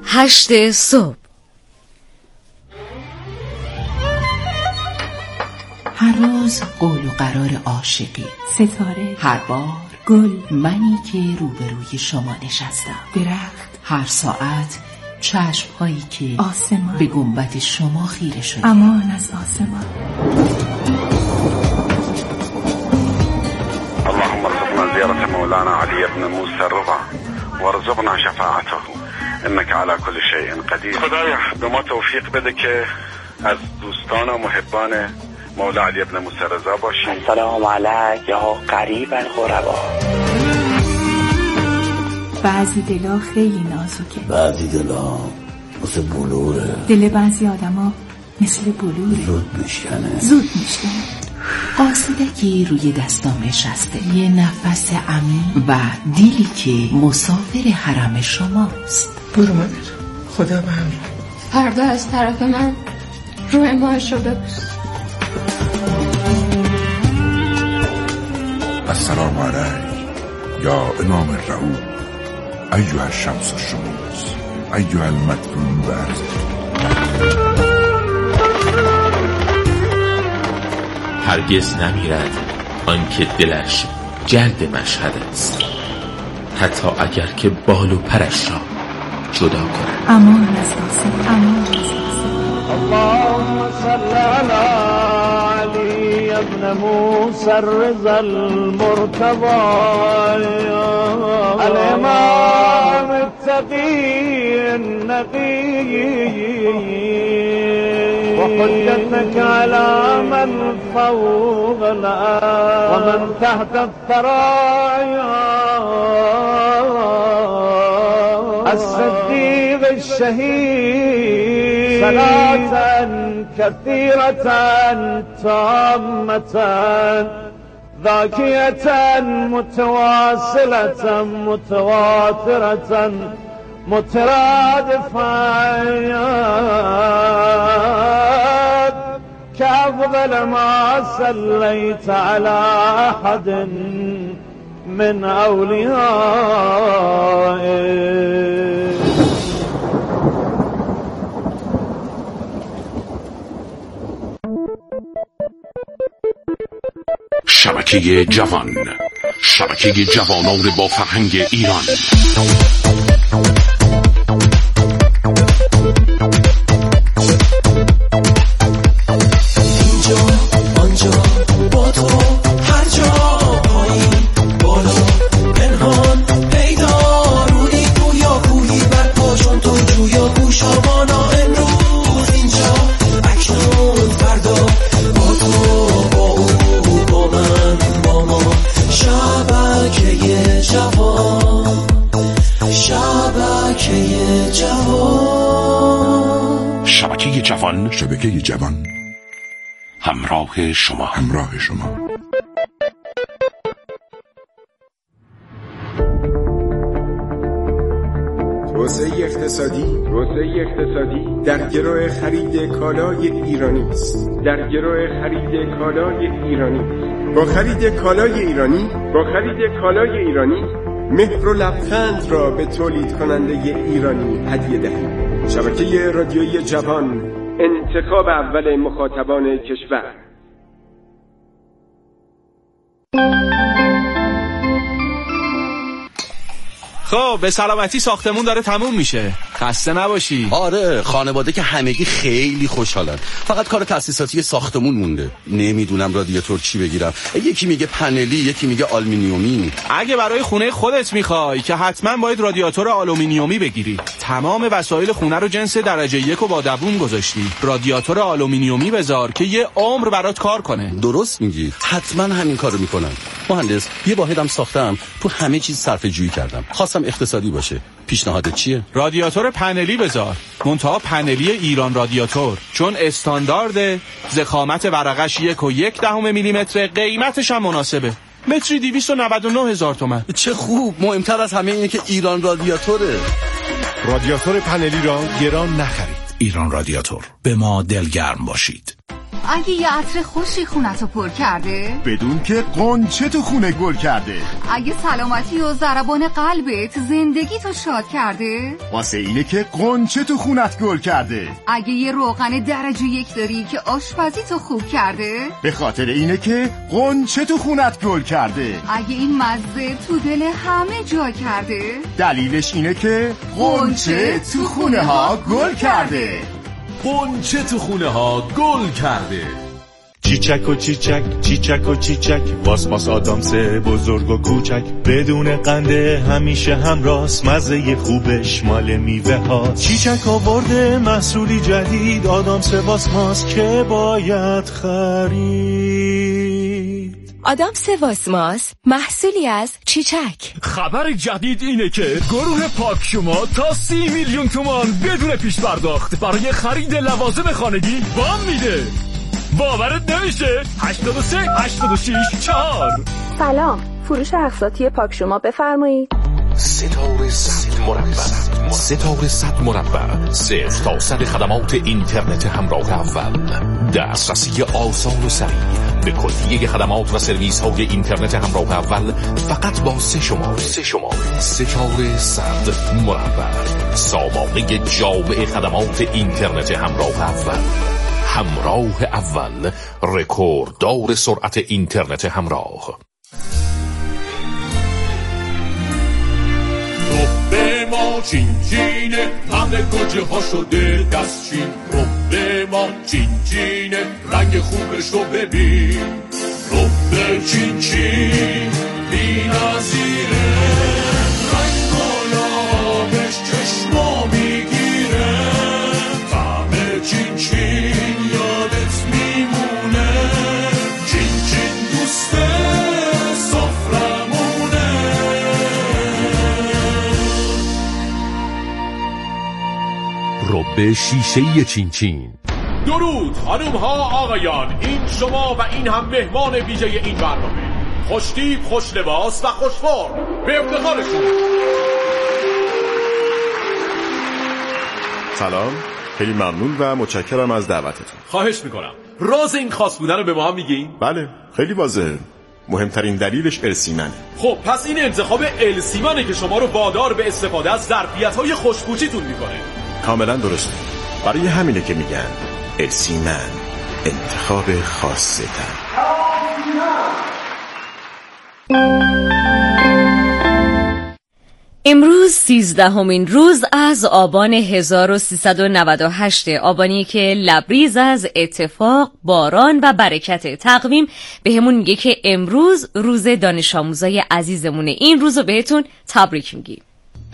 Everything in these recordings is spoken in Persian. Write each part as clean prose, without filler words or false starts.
8 صبح. هر روز قول و قرار عاشقی، ستاره، هر بار گل، منی که روبروی شما نشستم، درخت، هر ساعت چشم‌هایی که آسمان به گنبد شما خیره شده. امان از آسمان. اللهم ارزقنا زيارة مولانا علي بن موسى الرضا وارزقنا شفاعته انك على كل شيء قدیر. خدایا به ما توفیق بده که از دوستان و محبان مولا علی بن موسی رضا باشیم. سلام علیک یا قریب الغربا. بعضی دلا خیلی نازکه، بعضی دلا مثل بلوره، دل بعضی آدما مثل بلوره، زود میشکنه. قاصدکی روی دستام نشسته، یه نفس عمیق و دیلی که مسافر حرم شماست. برو مادر، خدا به همین. فردا از طرف من روی ماهش رو ببوس. السلام علیک یا امام الرعوب ایها الشمس الشموس ایها المدفون برز. هرگز نمیرد آنکه دلش جلد مشهد است، حتی اگر که بال و پرش را جدا کند. امان از آسمان، امان از آسمان. اللهم صل علی علی ابن موسی الرضا المرتضى الامام التقی النقی وحجتك على من فوق الأرض ومن تحت الثرى الصديق الشهيد صلاة كثيرة تامة ذاكية متواصلة متواترة مترادفة كأفضل ما صليت على أحد من أوليائه. شبکه جوان، شبکه جوانان با فرهنگ ایران. اینجا آنجا با تو هر جا پایین بالا پنهان پیدا روی گویا گویی بر پاشون تو جویا گوشابانا امروز اینجا اکنون فردا با تو با او با من با ما شبکه جوان شبکه جوان شبکه جوان، شبکه جوان همراه شما، همراه شما. توسعه اقتصادی در گرو خرید کالای ایرانی است. با خرید کالای ایرانی مهر و لبخند را به تولید کننده ایرانی هدیه دهید. شبکه رادیویی جوان، انتخاب اول مخاطبان کشور. خب به سلامتی ساختمون داره تموم میشه، خسته نباشی. آره خانواده که همگی خیلی خوشحالن، فقط کار تاسیساتی ساختمون مونده. نمیدونم رادیاتور چی بگیرم، یکی میگه پنلی، یکی میگه آلومینیومی. اگه برای خونه خودت میخوای که حتما باید رادیاتور آلومینیومی بگیری. تمام وسایل خونه رو جنس درجه 1 با دووم گذاشتی. رادیاتور آلومینیومی بذار که یه عمر برات کار کنه. درست میگی، حتما همین کارو میکنم. مهندس یه واحدم ساختم، تو همه چیز صرفه جویی کردم، خواستم اقتصادی باشه. پیشنهادت چیه؟ رادیاتور پنلی بذار، منتها پنلی ایران رادیاتور، چون استاندارد، ضخامت ورقش 1.1 میلیمتر، قیمتش هم مناسبه. متری 299,000 تومان. چه خوب، مهمتر از همه اینه که ایران رادیاتوره. رادیاتور پنلی را گران نخرید. ایران رادیاتور، به ما دلگرم باشید. اگه یه عطر خوشی خونتو پر کرده، بدون که قنچه تو خونه گل کرده. اگه سلامتی و ضربان قلبت زندگیتو شاد کرده، واسه اینه که قنچه تو خونت گل کرده. اگه یه روغن درجه 1 داری که آشپزیتو خوب کرده، به خاطر اینه که قنچه تو خونت گل کرده. اگه این مزه تو دل همه جا کرده، دلیلش اینه که قنچه تو خونه ها گل کرده. قنچه تو خونه ها گل کرده. چیچک و چیچک، چیچک و چیچک، واسماس آدامس بزرگ و کوچک، بدون قنده همیشه همراست، مزه خوبش مال میوه ها. چیچک آورده محصولی جدید، آدامس واسماس که باید خرید. آدامس واسماس محصولی از چیچک. خبر جدید اینه که گروه پاک شما تا 30 میلیون تومان بدون پیش پرداخت برای خرید لوازم خانگی وام میده. باورت نمیشه؟ 83 86 4. سلام، فروش اقساطی پاک شما بفرمایید. ستاره 100 مربع، ستاره 100 مربع، 0 تا 100 خدمات اینترنت همراه اول، دسترسی آسان و سریع به کلیه خدمات و سرویس های اینترنت همراه اول فقط با 3 شماره. ستاره 100 مربع، سامانه جامع خدمات اینترنت همراه اول. همراه اول، رکورددار سرعت اینترنت همراه. رب ما چین چینه، همه گوجه ها شده دستچین. رب ما چین چینه، رنگ خوبش رو ببین. رب چین چین بی نظیره، رنگ گلابش چشما میگیره. طعم چین چین یادت میمونه، چین چین دوست سفرمونه. رب شیشه‌ای چین چین. درود خانم ها آقایان، این شما و این هم مهمان ویژه این برنامه. خوشتیپ، خوش لباس و خوش فرم، به افتخارشون. سلام، خیلی ممنون و متشکرم از دعوتتون. خواهش میکنم. راز این خاص بودن رو به ما هم میگین؟ بله، خیلی واضحه. مهمترین دلیلش السیمنه. خب پس این انتخاب السیمنه که شما رو وادار به استفاده از ظرفیت‌های خوشپوشیتون میکنه. کاملا درسته. برای همینه که میگن السیمن، انتخاب خاصه تر. امروز 13مین روز از آبان 1398، آبانی که لبریز از اتفاق، باران و برکت. تقویم بهمون میگه که امروز روز دانش آموزای عزیزمونه. این روزو بهتون تبریک میگیم.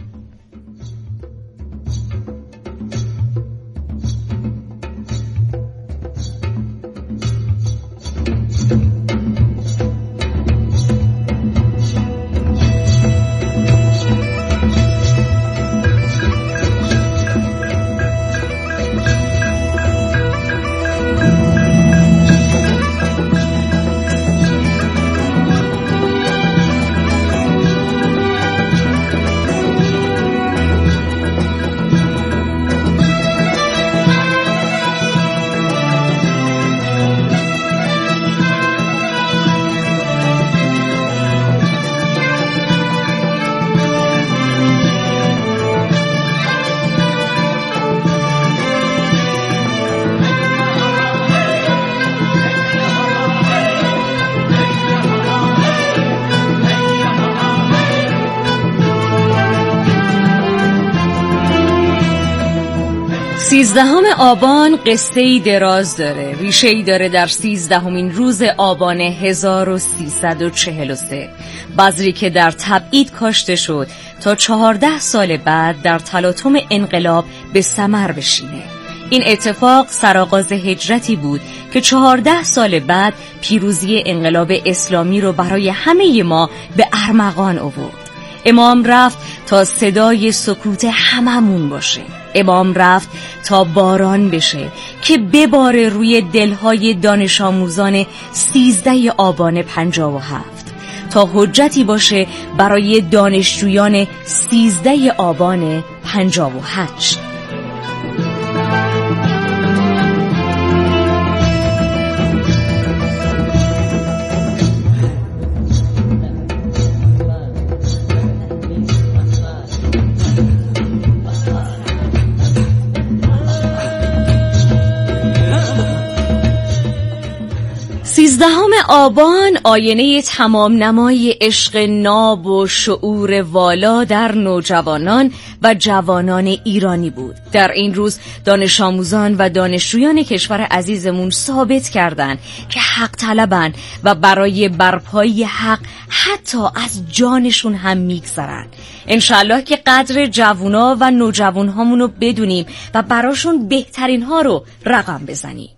سیزدهم آبان قصه‌ای دراز داره، ریشه‌ای داره در 13مین روز آبان 1343. بذری که در تبعید کاشته شد تا 14 سال بعد در تلاطم انقلاب به ثمر بشینه. این اتفاق سرآغاز هجرتی بود که 14 سال بعد پیروزی انقلاب اسلامی رو برای همه ما به ارمغان آورد. امام رفت تا صدای سکوت هممون باشه. امام رفت تا باران بشه که بباره روی دلهای دانش آموزان 13 آبان 57، تا حجتی باشه برای دانشجویان 13 آبان 58. 15 آبان آینه تمام نمای عشق ناب و شعور والا در نوجوانان و جوانان ایرانی بود. در این روز دانش آموزان و دانشجویان کشور عزیزمون ثابت کردند که حق طلبن و برای برپایی حق حتی از جانشون هم میگذرن. انشالله که قدر جوونا و نوجوانهامونو بدونیم و براشون بهترین ها رو رقم بزنیم.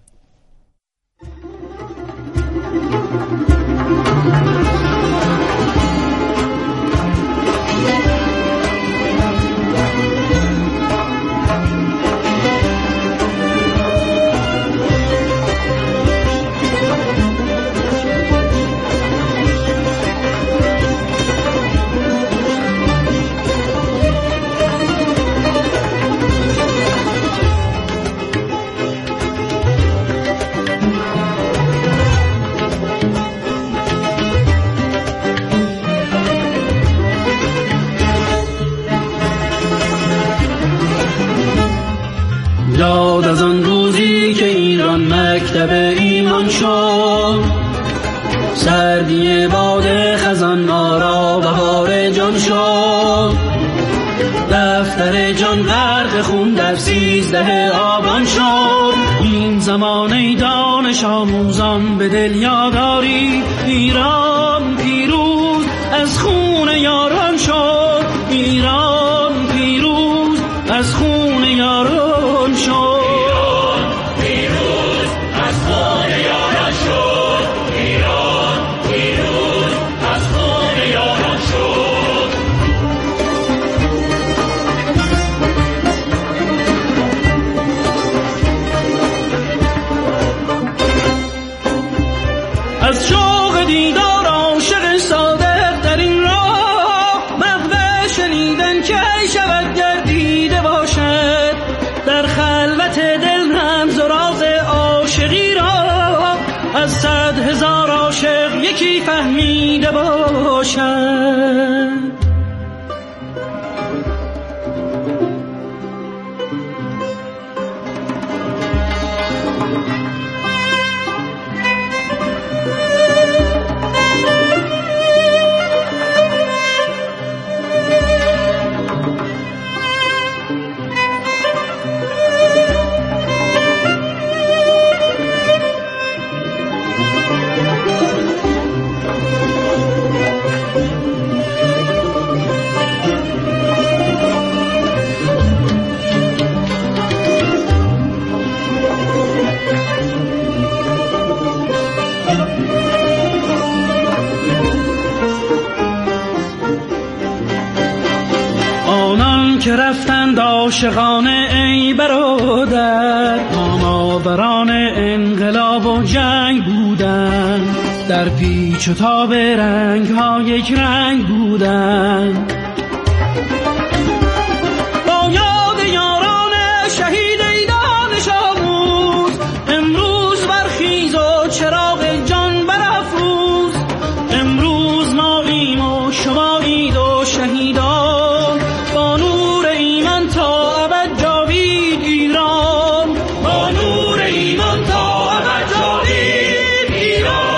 یاد از آن روزی که ایران مکتب ایمان شد، سردی باد خزان ما را بهار جان شد، دفتر جان غرق خون در 13 آبان شد. این زمان ای دانش آموزان به دل یاداری، ایران پیروز از خون یاران شد، ایران پیروز از خون یاران شد، ایران پیروز از خون یاران شد، ایران پیروز از خون یاران شد. از شوق دیدار عاشق صادق در این راه، مغز شنیدن که شود گردیده باشد، در خلوت دل رمز و راز عاشقی را از 100,000 عاشق یکی فهمیده باشد. که رفتند عاشقانه ای برادر، آماوران انقلاب و جنگ بودند، در پیچ و تاب رنگ ها یک رنگ بودند. با یاد یاران شهید ای دانش آموز، امروز برخیز و چراغ جان برافروز، امروز ما ایم و شما اید و شهیدان، با نور ایمان تا ابد جاوید ایران، با نور ایمان تا ابد جاوید ایران.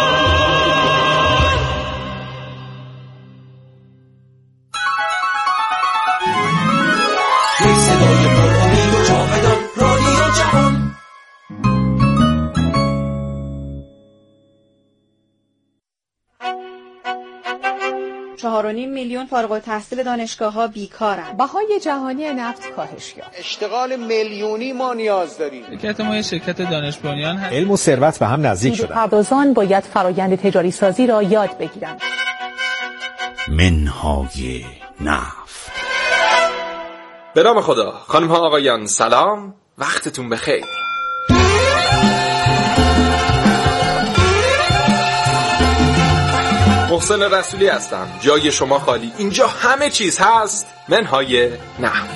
یک صدای پر امید و جاودان، رادیو جهان. 4.5 میلیون فارغ التحصیل دانشگاه‌ها بیکارن. بهای جهانی نفت کاهش یافت. اشتغال میلیونی ما نیاز داریم. شرکت ما شرکت دانش بنیان هست. علم و ثروت به هم نزدیک شدن. پردازان باید فرآیند تجاری سازی را یاد بگیرند. منهای نفت. به نام خدا. خانم ها آقایان سلام، وقتتون بخیر. محسن رسولی هستم. جای شما خالی. اینجا همه چیز هست. منهای نفت.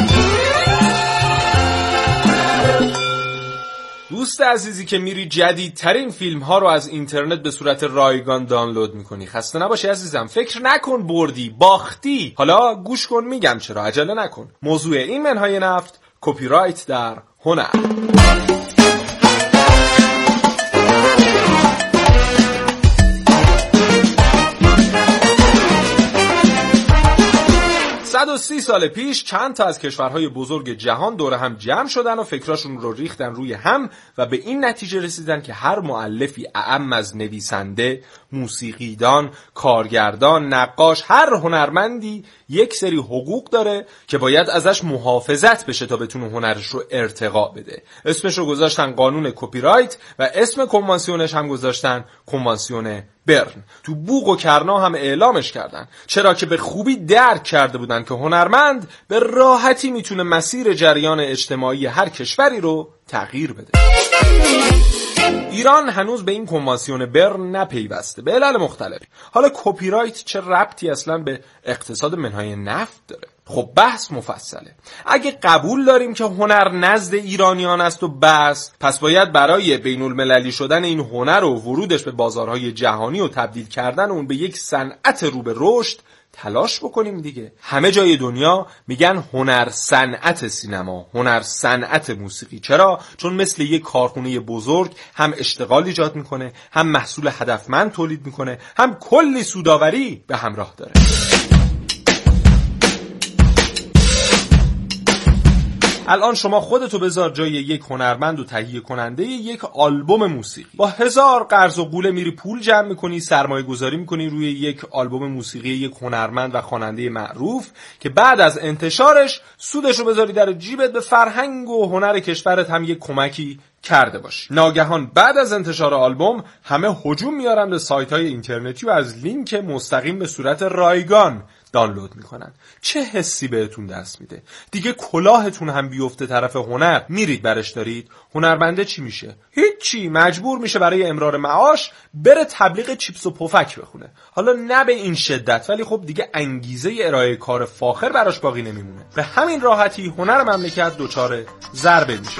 دوست عزیزی که میری جدیدترین فیلم ها رو از اینترنت به صورت رایگان دانلود میکنی، خسته نباشی عزیزم. فکر نکن بردی باختی. حالا گوش کن میگم چرا، عجله نکن. موضوع این منهای نفت کپی رایت در هنر. 130 سال پیش چند تا از کشورهای بزرگ جهان دور هم جمع شدن و فکراشون رو ریختن روی هم و به این نتیجه رسیدن که هر مؤلفی اعم از نویسنده، موسیقیدان، کارگردان، نقاش، هر هنرمندی یک سری حقوق داره که باید ازش محافظت بشه تا بتونه هنرش رو ارتقا بده. اسمش رو گذاشتن قانون کپی رایت و اسم کنوانسیونش هم گذاشتن کنوانسیون برن. تو بوق و کرنا هم اعلامش کردن، چرا که به خوبی درک کرده بودن که هنرمند به راحتی میتونه مسیر جریان اجتماعی هر کشوری رو تغییر بده. ایران هنوز به این کنوانسیون برن نپیوسته به علل مختلف. حالا کپی رایت چه ربطی اصلا به اقتصاد منهای نفت داره؟ خب بحث مفصله. اگه قبول داریم که هنر نزد ایرانیان است و بس، پس باید برای بین المللی شدن این هنر و ورودش به بازارهای جهانی و تبدیل کردن اون به یک صنعت رو به رشد تلاش بکنیم دیگه. همه جای دنیا میگن هنر صنعت سینما، هنر صنعت موسیقی. چرا؟ چون مثل یک کارخونه بزرگ هم اشتغال ایجاد میکنه، هم محصول هدفمند تولید میکنه، هم کلی سوداوری به همراه داره. الان شما خودتو بذار جای یک هنرمند و تهیه کننده یک آلبوم موسیقی. با 1000 قرض و قوله میری پول جمع میکنی، سرمایه گذاری میکنی روی یک آلبوم موسیقی یک هنرمند و خواننده معروف که بعد از انتشارش سودش رو بذاری در جیبت، به فرهنگ و هنر کشورت هم یک کمکی کرده باش. ناگهان بعد از انتشار آلبوم همه هجوم میارن به سایت‌های اینترنتی و از لینک مستقیم به صورت رایگان دانلود میکنن. چه حسی بهتون دست میده؟ دیگه کلاهتون هم بیفته طرف هنر، میرید برش دارید. هنرمنده چی میشه؟ هیچی، مجبور میشه برای امرار معاش بره تبلیغ چیپس و پفک بخونه. حالا نه به این شدت، ولی خب دیگه انگیزه ارائه کار فاخر براش باقی نمیمونه. به همین راحتی هنر مملکت دچار ضربه میشه.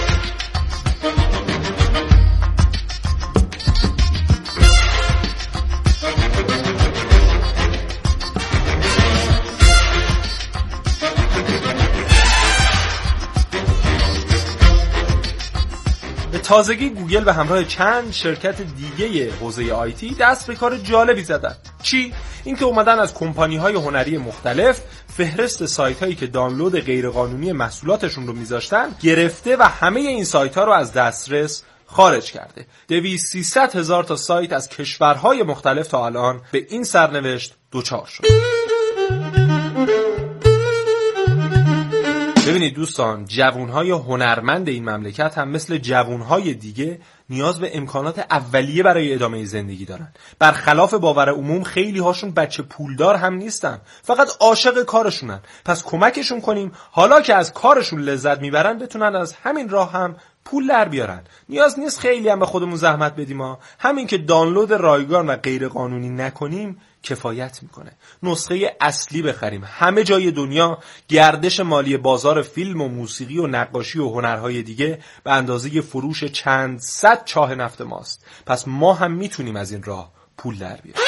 تازگی گوگل به همراه چند شرکت دیگه حوزه آیتی دست به کار جالبی زدن. چی؟ اینکه اومدن از کمپانی‌های هنری مختلف فهرست سایت‌هایی که دانلود غیرقانونی محصولاتشون رو میذاشتن گرفته و همه این سایت‌ها رو از دسترس خارج کرده. 200-300 هزار تا سایت از کشورهای مختلف تا الان به این سرنوشت دچار شد. ببینید دوستان، جوانهای هنرمند این مملکت هم مثل جوانهای دیگه نیاز به امکانات اولیه برای ادامه زندگی دارن. برخلاف باور عموم خیلی هاشون بچه پولدار هم نیستن، فقط عاشق کارشونن. پس کمکشون کنیم حالا که از کارشون لذت میبرن بتونن از همین راه هم پول در بیارن. نیاز نیست خیلی هم به خودمون زحمت بدیم ها. همین که دانلود رایگان و غیر قانونی نکنیم کفایت میکنه. نسخه اصلی بخریم. همه جای دنیا گردش مالی بازار فیلم و موسیقی و نقاشی و هنرهای دیگه به اندازه فروش چند صد چاه نفت ماست. پس ما هم میتونیم از این راه پول در بیاریم.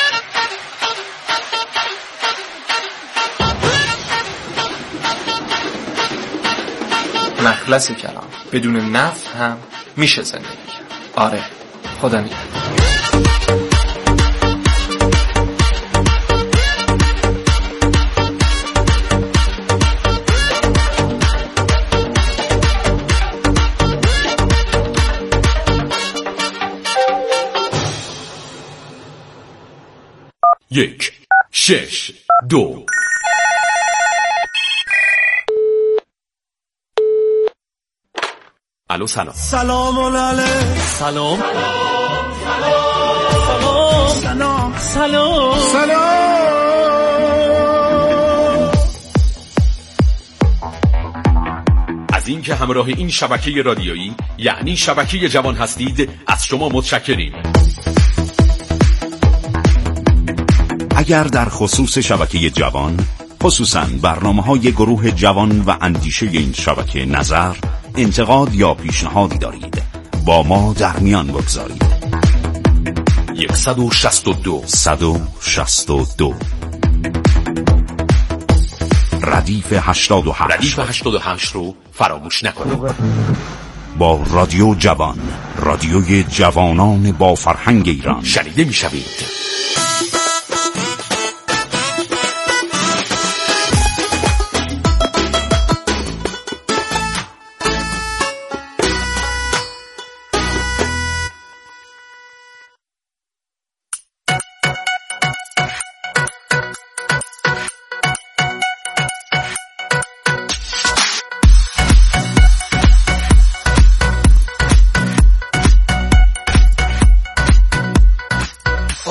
مخلص کلام، بدون نفت هم میشه زندگی کرد. آره، خدا نگهدار. یک 6 2 الو سلام. سلام علیکم. سلام. سلام. سلام. سلام. از اینکه همراه این شبکه رادیویی یعنی شبکه جوان هستید از شما متشکریم. اگر در خصوص شبکه جوان، خصوصاً برنامه‌های گروه جوان و اندیشه این شبکه نظر، انتقاد یا پیشنهادی دارید، با ما در میان بگذارید. 162 ردیف 88 رو فراموش نکنید. با رادیو جوان، رادیوی جوانان با فرهنگ ایران شنیده میشوید.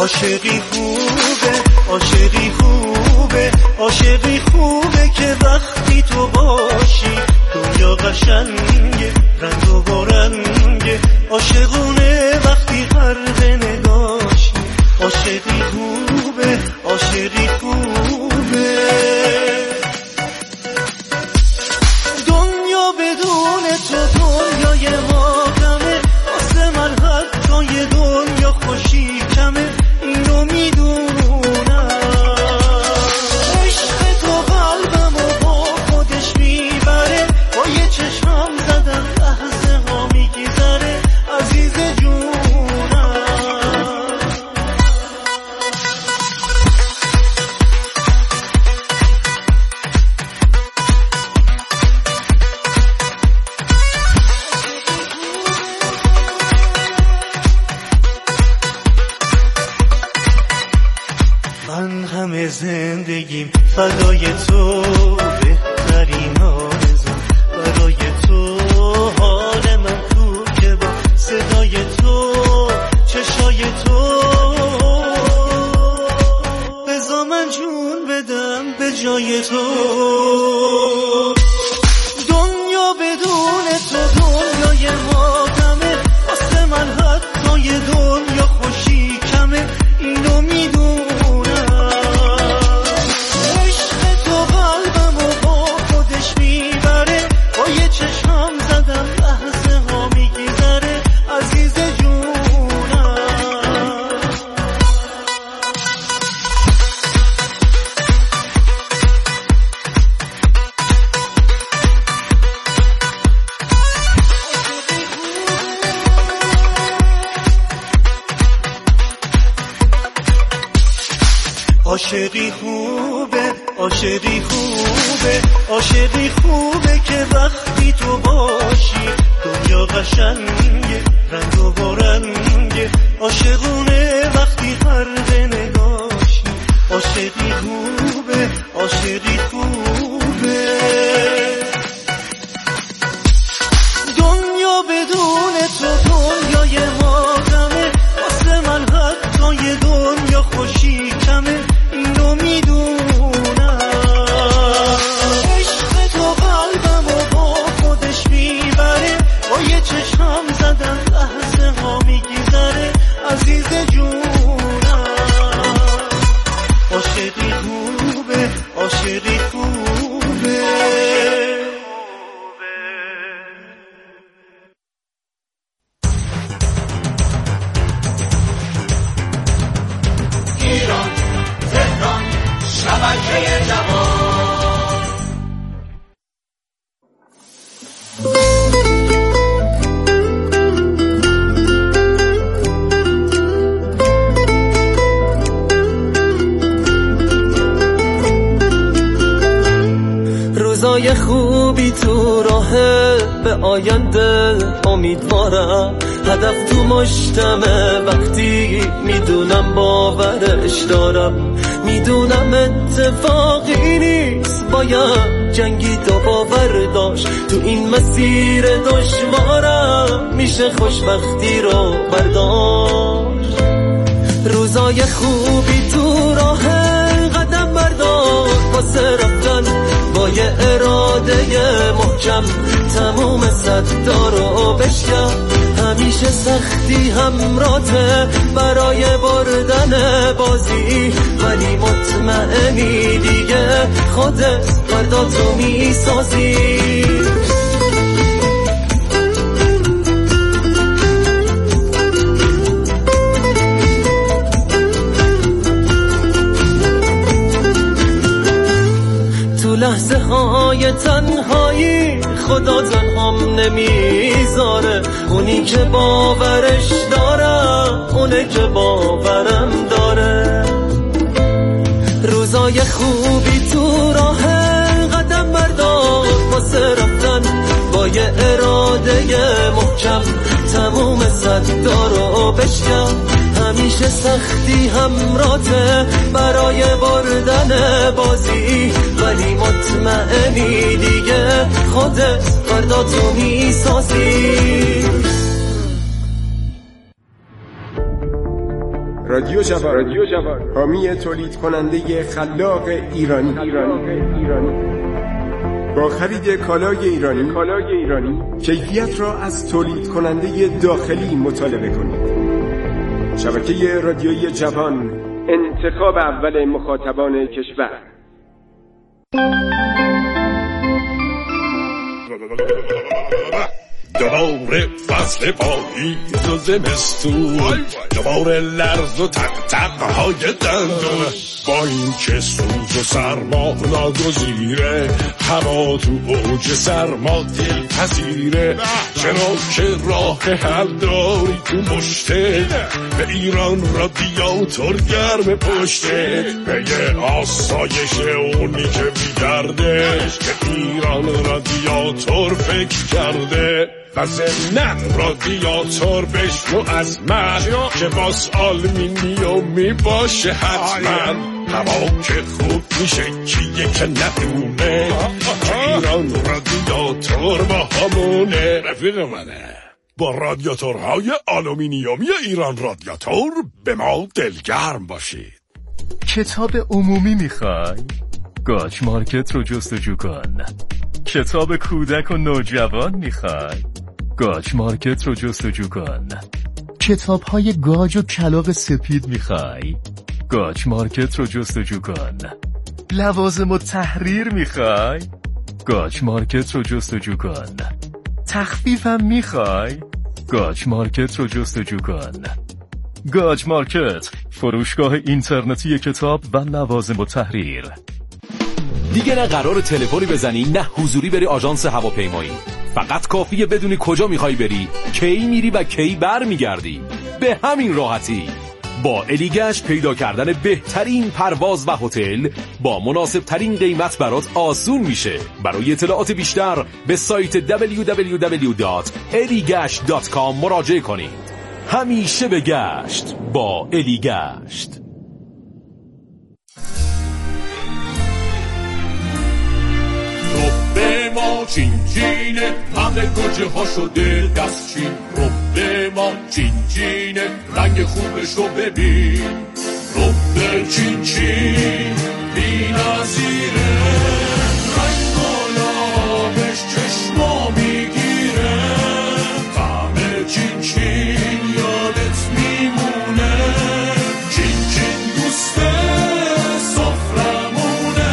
عاشقی خوبه، عاشقی خوبه، عاشقی خوبه که وقتی تو باشی دنیا قشنگه، رنگ و برنگه، عاشقونه وقتی غرق نگاشی. عاشقی خوبه، عاشقی خوبه. دنیا بدون تو دنیای ما غمه، واسه من حتی یه دنیا خوشی کمه، اینو میدونم. عشق تو قلبمو با خودش میبره، با یه چشمم زدم لحظه ها میگذره، عزیز جونم. من همه زندگیم فدای تو، بهترین آرزو برای تو، حال من تو که با صدای تو، چشای تو، بذار من جون بدم به جای تو. دنیا بدون تو دنیای ما غمه، واسه من حتی یه دنیا خوشی کمه، اینو میدونم. عاشقی خوبه، عاشقی خوبه، عاشقی خوبه که وقتی تو باشی دنیا قشنگه، رنگ و برنگه، عاشقونه وقتی غرق نگاشی. عاشقی خوبه، عاشقی خوبه. دنیا بدون تو دنیای ما غمه، واسه من حتی یه دنیا خوشی کمه، اینو میدونم. عشق تو قلبمو با خودش میبره، با یه چشمم زدم لحظه ها میگذره، عزیز جونم. عاشقی خوبه، عاشقی خوبه. ایران، تهران، شبکه جوان. روزای خوبی تو راهه، به آینده امیدوارم، هدف تو مشتمه وقتی میدونم باورش دارم، میدونم اتفاقی نیست، باید جنگید و باور داشت، تو این مسیر دشوارم میشه خوشبختی رو برداشت. روزای خوبی تو راهه، قدم بردار واسه رفتن، با یه اراده محکم تموم صدا رو بشکن. همیشه سختی همراته برای بردن بازی، ولی مطمئنی دیگه خودت فردا تو میسازی. لحظه های تنهایی خدا تنهام نمیذاره، اونی که باورش دارم اونه که باورم داره. روزای خوبی تو راهه، قدم بردار واسه رفتن، با یه اراده محکم تموم صدا رو بشکن. همیشه سختی همراته برای بردن بازی، ولی مطمئنی دیگه خودت فردا تو میسازی. رادیو جوان حامی تولید کننده خلاق ایرانی. با خرید کالای ایرانی کیفیت را از تولید کننده داخلی مطالبه کنید. شبکه رادیویی جوان، انتخاب اول مخاطبان کشور. دوباره فصل پاییز و زمستون، دوباره لرز و تقهای دندون، با این که سوز و سرما ناگزیره، هوا تو اوج سرما دلپذیره. چرا که راه حل داری تو مشتت، به ایران رادیاتور گرم پشتت، به یه آسایش اونی که بیگردش، به ایران رادیاتور فکر کرده. و ضمناً رادیاتور بشنو از من که باز آلومینیومی باشه حتما. هوا که خوب میشه کیه که ندونه که ایران رادیاتور با همونه. رفیق منه با رادیاتورهای آلومینیومی ایران رادیاتور به ما دلگرم باشید. کتاب عمومی میخوای؟ گاچ مارکت رو جستجو کن. کتاب کودک و نوجوان میخوای؟ گاچ مارکت رو جستجو کن. کتاب های گاج و کلاغ سپید میخوای؟ گاچ مارکت رو جستجو کن. لوازم و تحریر میخوای؟ گاچ مارکت رو جستجو کن. تخفیفم میخوای؟ گاچ مارکت رو جستجو کن. گاچ مارکت، فروشگاه اینترنتی کتاب و لوازم و تحریر. دیگه نه قرار تلفنی بزنی نه حضوری بری آژانس هواپیمایی. فقط کافیه بدونی کجا میخوای بری، کی میری و کی برمیگردی. به همین راحتی با الیگشت پیدا کردن بهترین پرواز و هتل با مناسب ترین قیمت برات آسون میشه. برای اطلاعات بیشتر به سایت www.eligashт.com مراجعه کنید. همیشه به گشت با الیگشت. رب ما چین چینه، همه گوجه ها شده دستچین. رب ما چین چینه، رنگ خوبش رو ببین. رب چین چین بی نظیره، رنگ گلابش چشما میگیره. طعم چین چین یادت میمونه، چین چین دوسته سفرمونه.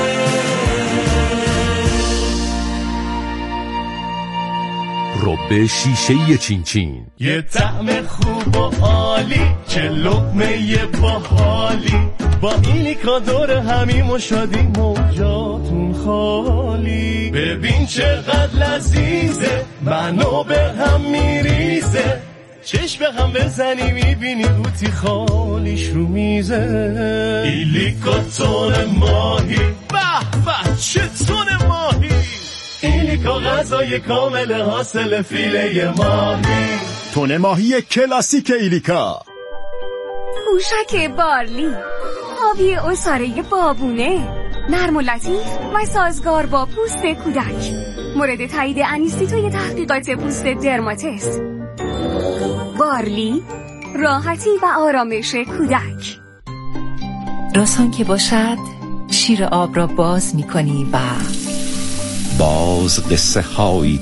رب شیشه‌ای چین چین، یه طعم خوب و عالی، چه لقمه باحالی. با ایلیکا دور همیم و شادیم و جاتون خالی. ببین چقدر لذیذه، منو به هم میریزه. چشم به هم بزنی میبینی قوطی خالیش رو میزه. ایلیکا تون ماهی، به به چه تون ماهی. ایلیکا غذای کامل حاصل فیله ماهی. تون ماهی کلاسیک ایلیکا. پوشک بارلی، آبی عصاره بابونه، نرم و لطیف و سازگار با پوست کودک. مورد تایید انیستیتوی تحقیقات پوست درماتس. بارلی، راحتی و آرامش کودک. راسان که باشد شیر آب را باز می کنی و باز قصه هایی